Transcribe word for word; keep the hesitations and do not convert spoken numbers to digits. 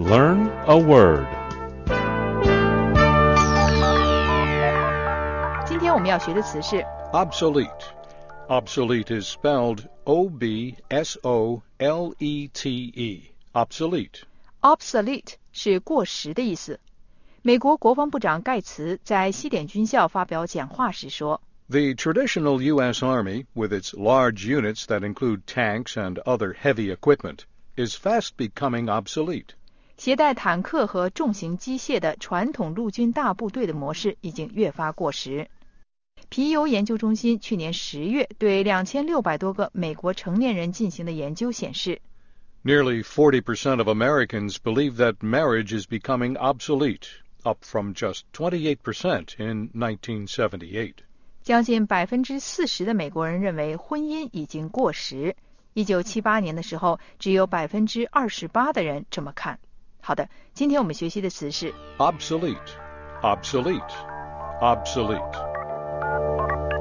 Learn a word. 今天我们要学的词是 obsolete. Obsolete is spelled O B S O L E T E. Obsolete. obsolete 是过时的意思。美国国防部长盖茨在西点军校发表讲话时说 The traditional U S Army, with its large units that include tanks and other heavy equipment, is fast becoming obsolete. 携带坦克和重型机械的传统陆军大部队的模式已经越发过时。皮尤研究中心去年十月对两千六百多个美国成年人进行的研究显示 Nearly forty percent of Americans believe that marriage is becoming obsolete, up from just twenty-eight percent in nineteen seventy-eight. 将近百分之四十的美国人认为婚姻已经过时。一九七八年的时候，只有百分之二十八的人这么看。好的，今天我们学习的词是 obsolete, obsolete, obsolete.